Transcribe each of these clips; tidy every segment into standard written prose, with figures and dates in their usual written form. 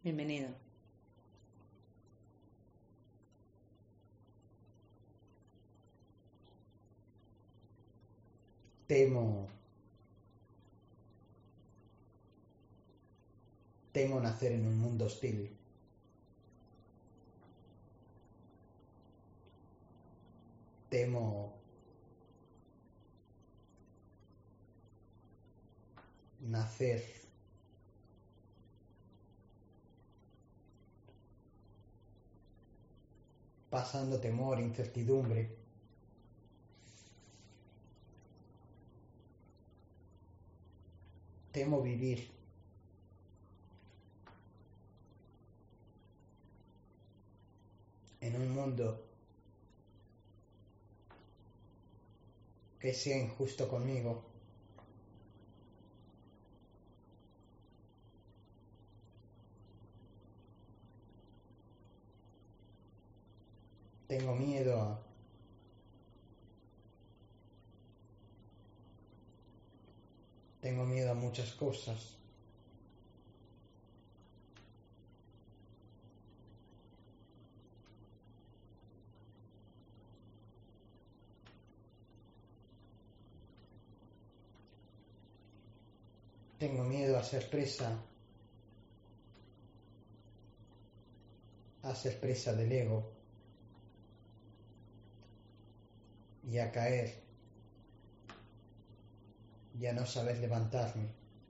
Bienvenido. Temo nacer en un mundo hostil. Temo nacer pasando temor, incertidumbre. Temo vivir en un mundo que sea injusto conmigo. Tengo miedo a muchas cosas. Tengo miedo a ser presa del ego y a caer y a no saber levantarme.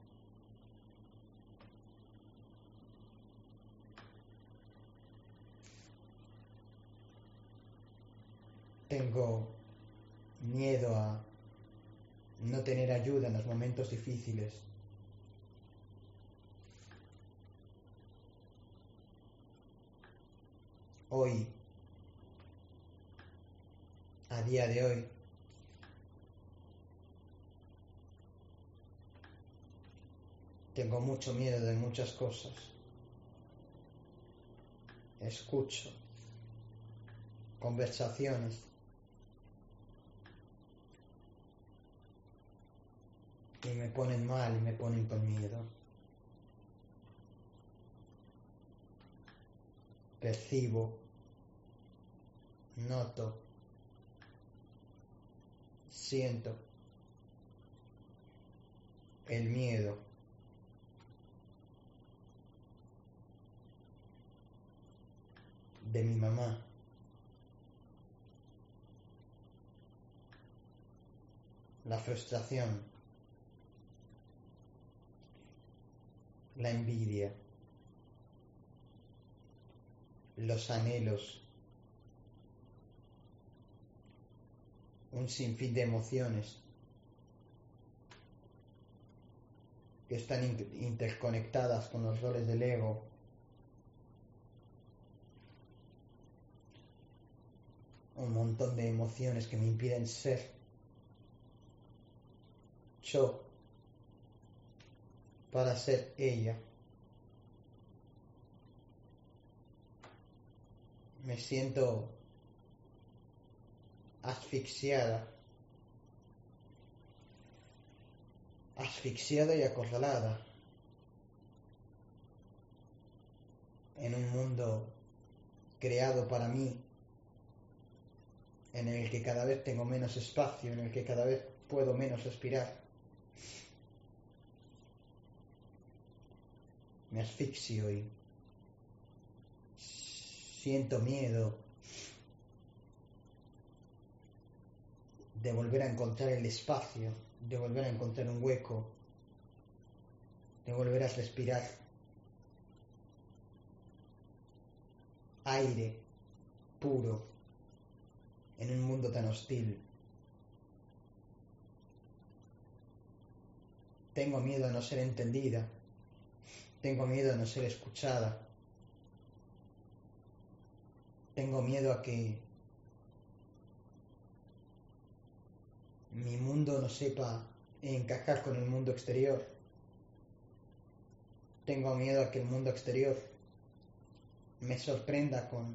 Tengo miedo a no tener ayuda en los momentos difíciles. Hoy, a día de hoy, tengo mucho miedo de muchas cosas. Escucho conversaciones y me ponen mal y me ponen con miedo. Percibo, noto, siento el miedo de mi mamá, la frustración, la envidia, los anhelos, un sinfín de emociones que están interconectadas con los roles del ego. Un montón de emociones que me impiden ser yo para ser ella. Me siento asfixiada y acorralada en un mundo creado para mí, en el que cada vez tengo menos espacio, en el que cada vez puedo menos respirar. Me asfixio y siento miedo de volver a encontrar el espacio, de volver a encontrar un hueco, de volver a respirar aire puro en un mundo tan hostil. Tengo miedo a no ser entendida, tengo miedo a no ser escuchada, tengo miedo a que mi mundo no sepa encajar con el mundo exterior. Tengo miedo a que el mundo exterior me sorprenda con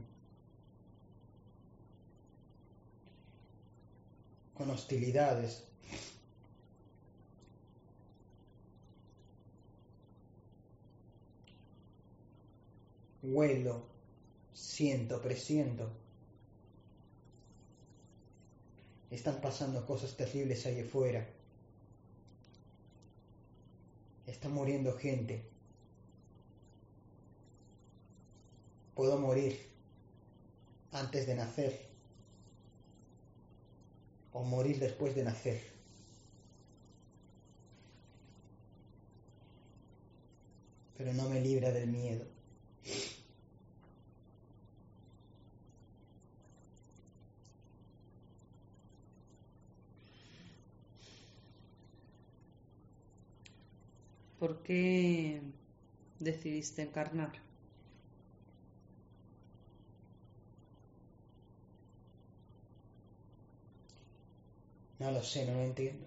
hostilidades. huelo, siento, presiento. Están pasando cosas terribles ahí afuera. Está muriendo gente. Puedo morir antes de nacer o morir después de nacer. Pero no me libra del miedo. ¿Por qué decidiste encarnar? No lo sé, no lo entiendo.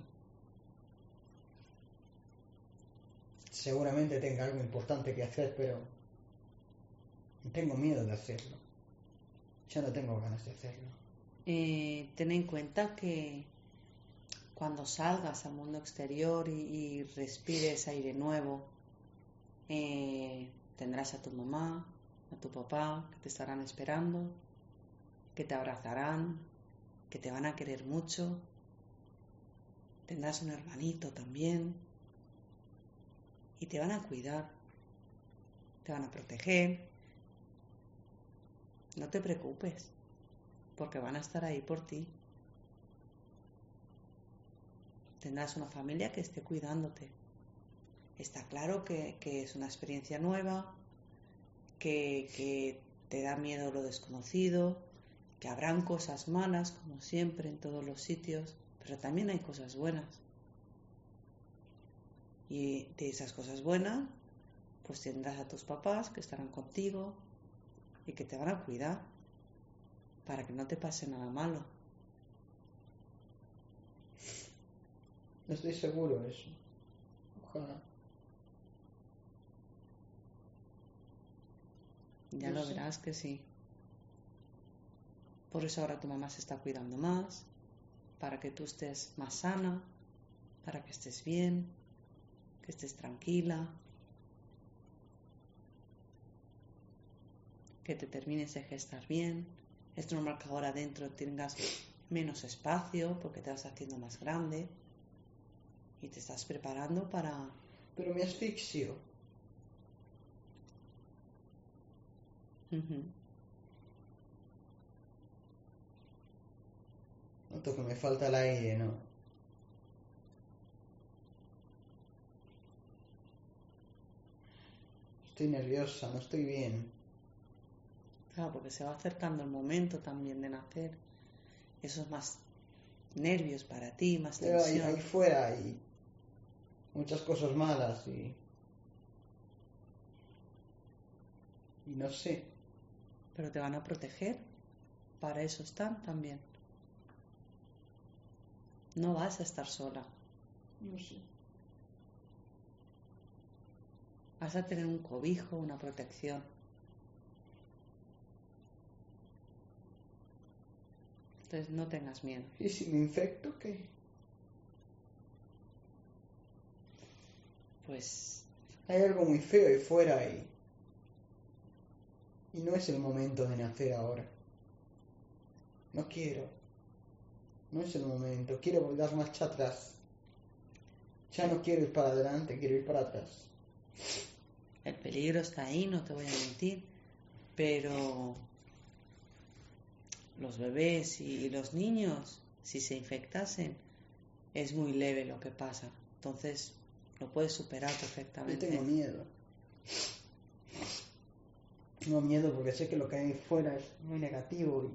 Seguramente tenga algo importante que hacer, pero tengo miedo de hacerlo. Ya no tengo ganas de hacerlo. Ten en cuenta que cuando salgas al mundo exterior y respires aire nuevo, tendrás a tu mamá, a tu papá, que te estarán esperando, que te abrazarán, que te van a querer mucho. Tendrás un hermanito también y te van a cuidar, te van a proteger. No te preocupes, porque van a estar ahí por ti. Tendrás una familia que esté cuidándote. Está claro que es una experiencia nueva, que te da miedo lo desconocido, que habrán cosas malas, como siempre en todos los sitios, pero también hay cosas buenas. Y de esas cosas buenas, pues tendrás a tus papás que estarán contigo y que te van a cuidar para que no te pase nada malo. No estoy seguro de eso. Ojalá. Ya lo verás que sí. Por eso ahora tu mamá se está cuidando más, para que tú estés más sana, para que estés bien, que estés tranquila, que te termines de gestar bien. Es normal que ahora dentro tengas menos espacio porque te vas haciendo más grande y te estás preparando para... Pero me asfixio. Noto que me falta el aire, ¿no? Estoy nerviosa, no estoy bien. Claro, porque se va acercando el momento también de nacer. Eso es más nervios para ti, más Pero tensión. ahí fuera hay muchas cosas malas y no sé. Pero te van a proteger. Para eso están también. No vas a estar sola. No sé. Vas a tener un cobijo, una protección. Entonces no tengas miedo. ¿Y si me infecto qué? Pues Hay algo muy feo ahí fuera y no es el momento de nacer ahora. No quiero. No es el momento. Quiero dar marcha atrás. Ya no quiero ir para adelante, quiero ir para atrás. el peligro está ahí, no te voy a mentir. Pero los bebés y los niños, si se infectasen, es muy leve lo que pasa. Entonces lo puedes superar Yo perfectamente. tengo miedo. Tengo miedo porque sé que lo que hay fuera es muy negativo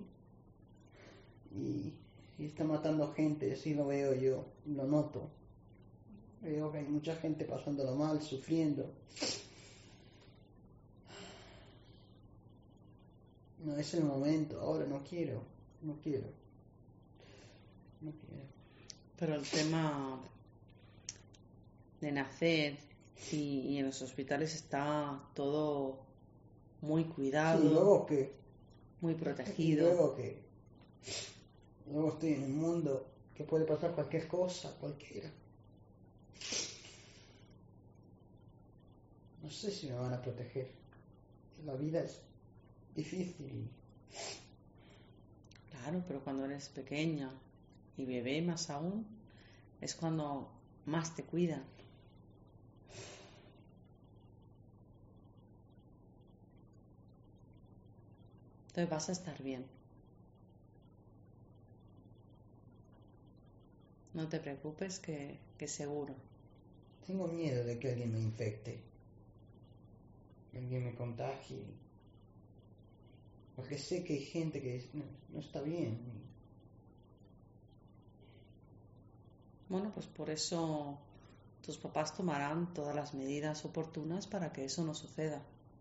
y está matando gente, así lo veo yo, lo noto. Veo que hay mucha gente pasándolo mal, sufriendo. No es el momento, ahora no quiero. Pero el tema de nacer y en los hospitales está todo muy cuidado, Sí, luego que... muy protegido. Luego estoy en un mundo que puede pasar cualquier cosa, cualquiera. No sé si me van a proteger. La vida es difícil. Claro, pero cuando eres pequeña y bebé más aún, es cuando más te cuidan. Entonces vas a estar bien. No te preocupes que seguro. Tengo miedo de que alguien me infecte, que alguien me contagie, porque sé que hay gente que no está bien. Bueno, pues por eso tus papás tomarán todas las medidas oportunas para que eso no suceda.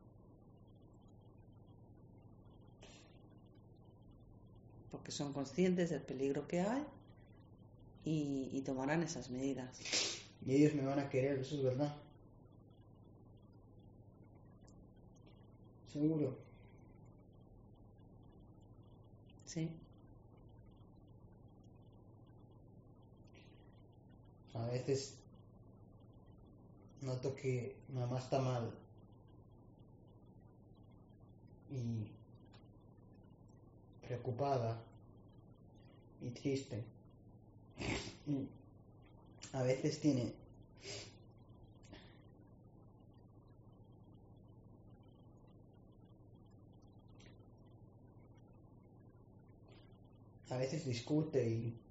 Porque son conscientes del peligro que hay y tomarán esas medidas. Y ellos me van a querer, eso es verdad. Seguro. Sí. A veces noto que mamá está mal y preocupada y triste. Y a veces discute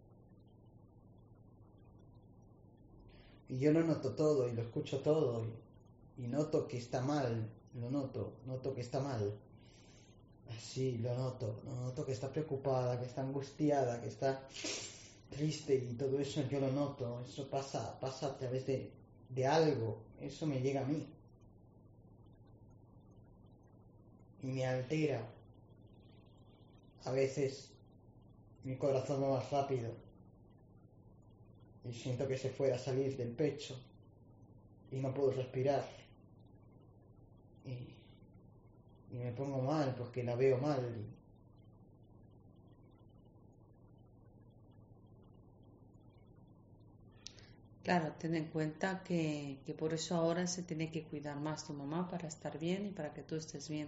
y yo lo noto todo y lo escucho todo y noto que está mal, noto que está mal. Así lo noto que está preocupada, que está angustiada, que está triste y todo eso yo lo noto, eso pasa a través de algo, eso me llega a mí y me altera. A veces mi corazón va más rápido y siento que se fuera a salir del pecho y no puedo respirar y me pongo mal porque la veo mal. Claro, ten en cuenta que por eso ahora se tiene que cuidar más tu mamá para estar bien y para que tú estés bien.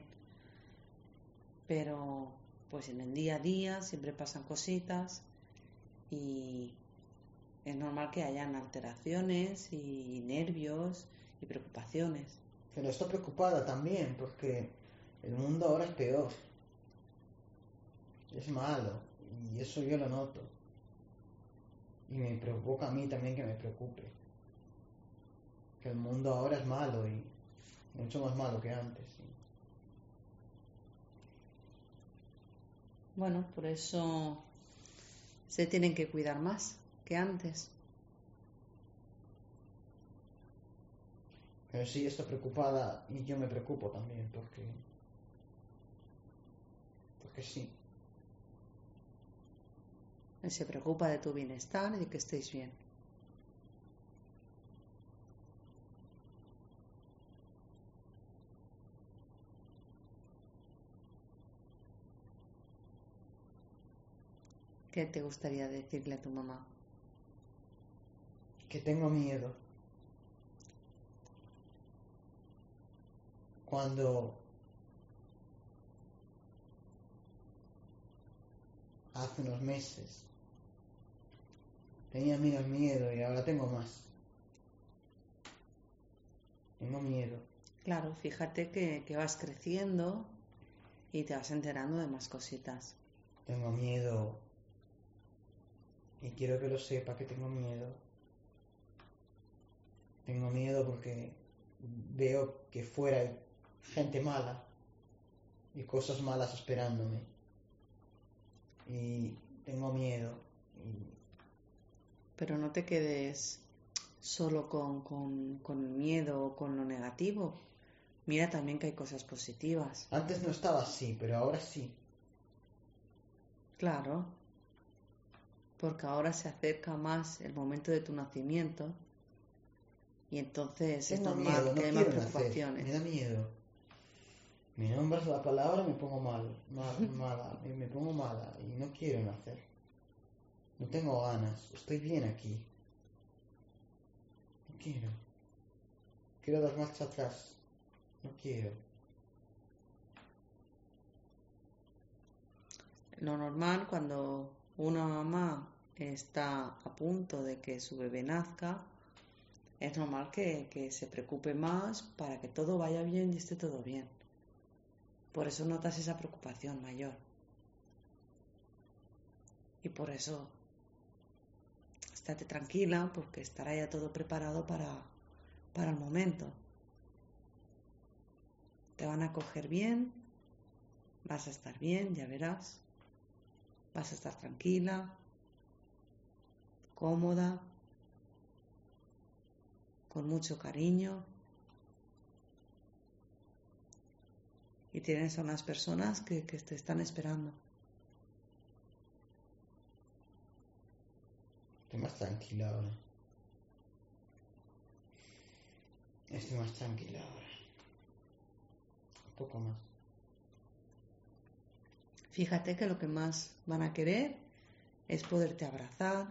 Pero pues en el día a día siempre pasan cositas y es normal que hayan alteraciones y nervios y preocupaciones. Pero estoy preocupada también porque el mundo ahora es peor, es malo y eso yo lo noto y me provoca a mí también que me preocupe, que el mundo ahora es malo y mucho más malo que antes. Bueno, por eso se tienen que cuidar más que antes. Pero sí estoy preocupada y yo me preocupo también porque sí. Él se preocupa de tu bienestar y de que estéis bien. ¿Qué te gustaría decirle a tu mamá? Que tengo miedo. Cuando hace unos meses tenía menos miedo y ahora tengo más. Tengo miedo. Claro, fíjate que vas creciendo y te vas enterando de más cositas. Tengo miedo y quiero que lo sepa que tengo miedo. Tengo miedo porque veo que fuera hay gente mala y cosas malas esperándome. Y tengo miedo. Pero no te quedes solo con el miedo o con lo negativo. Mira también que hay cosas positivas. Antes no estaba así, pero ahora sí. Claro, porque ahora se acerca más el momento de tu nacimiento y entonces es Tengo normal miedo, no que haya más quiero nacer. preocupaciones. Me da miedo. Me nombras la palabra y me pongo mala, me pongo mala y no quiero nacer. No tengo ganas, estoy bien aquí. No quiero. Quiero dar marcha atrás. No quiero. Lo normal cuando una mamá está a punto de que su bebé nazca, es normal que se preocupe más para que todo vaya bien y esté todo bien. Por eso notas esa preocupación mayor. Y por eso estate tranquila, porque estará ya todo preparado para el momento. Te van a coger bien, vas a estar bien, ya verás. Vas a estar tranquila, cómoda, con mucho cariño. Y tienes a unas personas que te están esperando. Estoy más tranquila ahora. Estoy más tranquila ahora. Un poco más. Fíjate que lo que más van a querer es poderte abrazar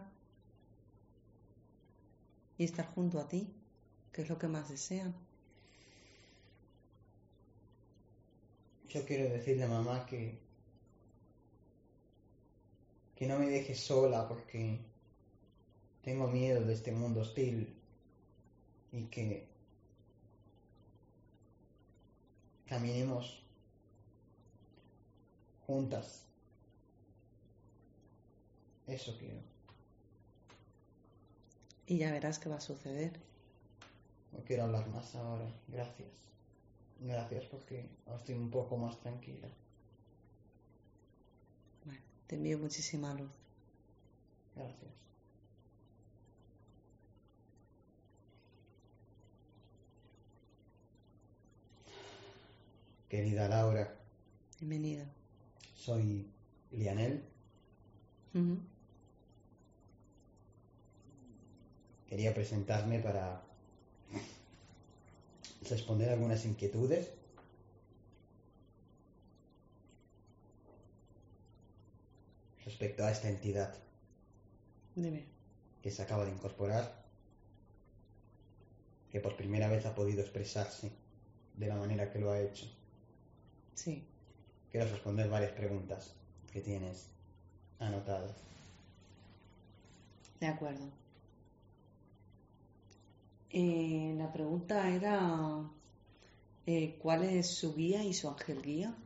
y estar junto a ti, que es lo que más desean. Yo quiero decirle a mamá que no me deje sola porque tengo miedo de este mundo hostil y que caminemos juntas. Eso quiero. Y ya verás qué va a suceder. No quiero hablar más ahora. Gracias. Gracias porque ahora estoy un poco más tranquila. Bueno, te envío muchísima luz. Gracias. Querida Laura. Bienvenida. Soy Lianel. Uh-huh. Quería presentarme para responder algunas inquietudes. Respecto a esta entidad. Dime. Que se acaba de incorporar, que por primera vez ha podido expresarse de la manera que lo ha hecho. Sí. Quiero responder varias preguntas que tienes anotadas. De acuerdo. La pregunta era ¿cuál es su guía y su ángel guía?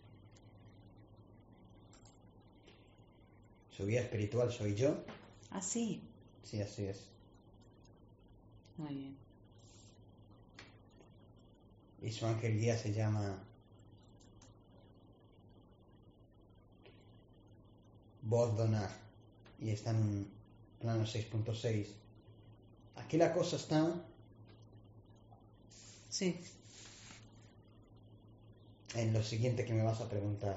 Su guía espiritual soy yo. Ah, sí. Sí, así es. Muy bien. Y su ángel guía se llama Voz Donar y está en un plano 6.6. Aquí la cosa está Sí. en lo siguiente que me vas a preguntar.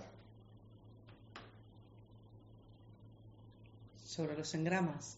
Sobre los engramas.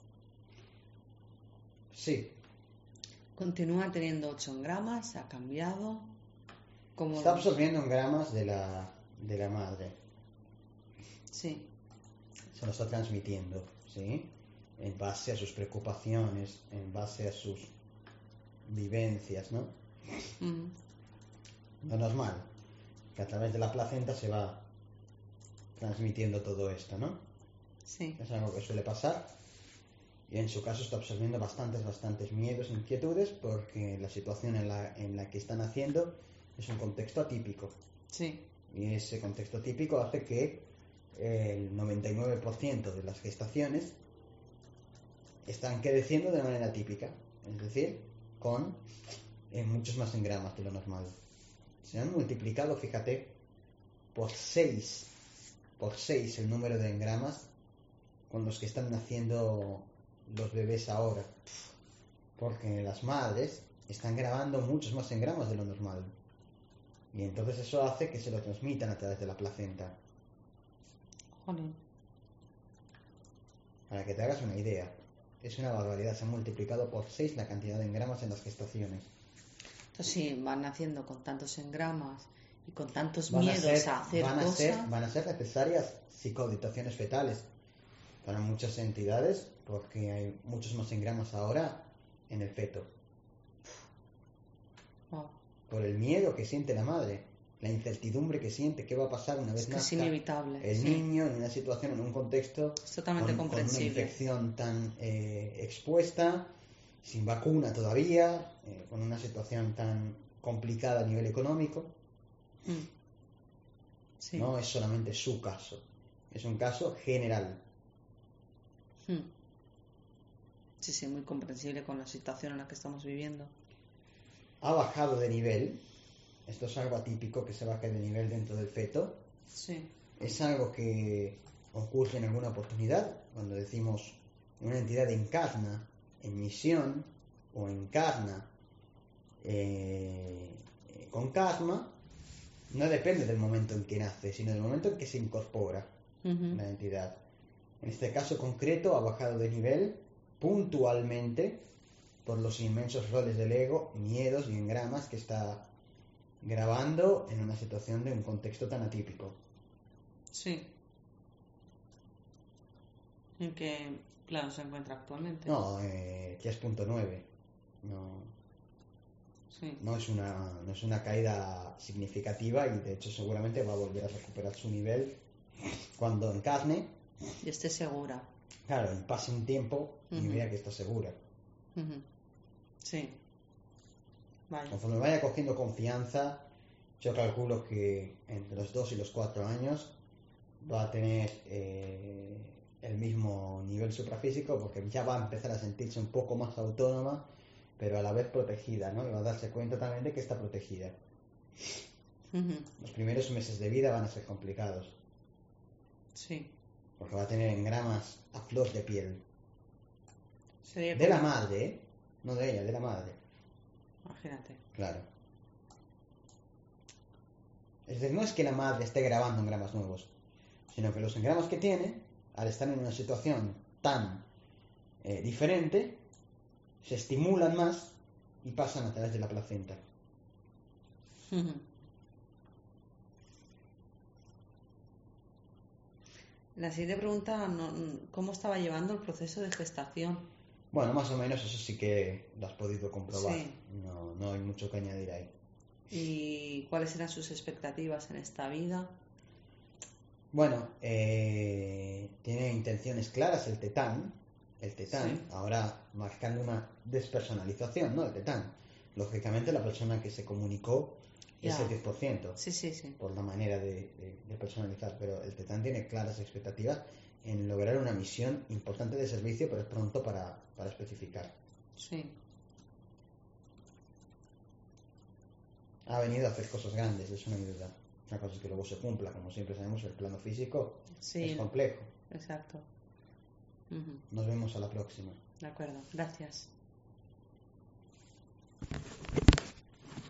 Sí. Continúa teniendo 8 engramas, ha cambiado. Está absorbiendo engramas de la madre. Sí. Se lo está transmitiendo, ¿sí? En base a sus preocupaciones, en base a sus vivencias, ¿no? Uh-huh. Lo normal, que a través de la placenta se va transmitiendo todo esto, ¿no? Sí. Es algo que suele pasar. Y en su caso está absorbiendo bastantes miedos, inquietudes, porque la situación en la que están haciendo es un contexto atípico. Sí. Y ese contexto atípico hace que el 99% de las gestaciones están creciendo de manera típica, es decir, con muchos más engramas de lo normal. Se han multiplicado, fíjate, por 6 el número de engramas con los que están naciendo los bebés ahora, porque las madres están grabando muchos más engramas de lo normal y entonces eso hace que se lo transmitan a través de la placenta. Joder. Para que te hagas una idea, es una barbaridad, se han multiplicado por 6 la cantidad de engramas en las gestaciones. Entonces sí, van naciendo con tantos engramas y con tantos miedos a hacer cosas. Van a ser necesarias psicoditaciones fetales para muchas entidades porque hay muchos más engramas ahora en el feto. Wow. Por el miedo que siente la madre. la incertidumbre que siente, qué va a pasar una vez Es que nazca es inevitable. el niño en una situación, en un contexto Es totalmente con una comprensible. infección tan expuesta, sin vacuna todavía, con una situación tan complicada a nivel económico. Sí. No es solamente su caso, es un caso general. Sí, sí, muy comprensible con la situación en la que estamos viviendo. Ha bajado de nivel. Esto es algo atípico, que se baje de nivel dentro del feto. Sí. Es algo que ocurre en alguna oportunidad, cuando decimos una entidad encarna en misión o encarna con karma, no depende del momento en que nace, sino del momento en que se incorpora la entidad. En este caso concreto ha bajado de nivel puntualmente por los inmensos roles del ego, miedos y engramas que está grabando en una situación de un contexto tan atípico. Sí. ¿En qué plano se encuentra actualmente? No, 3.9. No, Sí. no es una caída significativa y de hecho seguramente va a volver a recuperar su nivel cuando encarne. Y esté segura. Claro, y pase un tiempo y vea que está segura. Sí. Vale. Conforme vaya cogiendo confianza, yo calculo que entre los 2 y los 4 años va a tener el mismo nivel suprafísico, porque ya va a empezar a sentirse un poco más autónoma, pero a la vez protegida, ¿no? Y va a darse cuenta también de que está protegida. Los primeros meses de vida van a ser complicados. Sí. Porque va a tener engramas a flor de piel. Sería De la madre, ¿eh? No de ella, de la madre. Imagínate. Claro. Es decir, no es que la madre esté grabando engramas nuevos, sino que los engramas que tiene, al estar en una situación tan diferente, se estimulan más y pasan a través de la placenta. La siguiente pregunta, ¿cómo estaba llevando el proceso de gestación? Bueno, más o menos eso sí que lo has podido comprobar. Sí. No hay mucho que añadir ahí. ¿Y cuáles eran sus expectativas en esta vida? Bueno, tiene intenciones claras el tetán, Sí. ahora marcando una despersonalización, ¿no? El tetán. Lógicamente la persona que se comunicó es el 10%, Sí. por la manera de personalizar, pero el tetán tiene claras expectativas en lograr una misión importante de servicio, pero es pronto para especificar. Sí. Ha venido a hacer cosas grandes, eso no hay duda. Una cosa es que luego se cumpla, como siempre sabemos, el plano físico es complejo. Exacto. Nos vemos a la próxima. De acuerdo, gracias.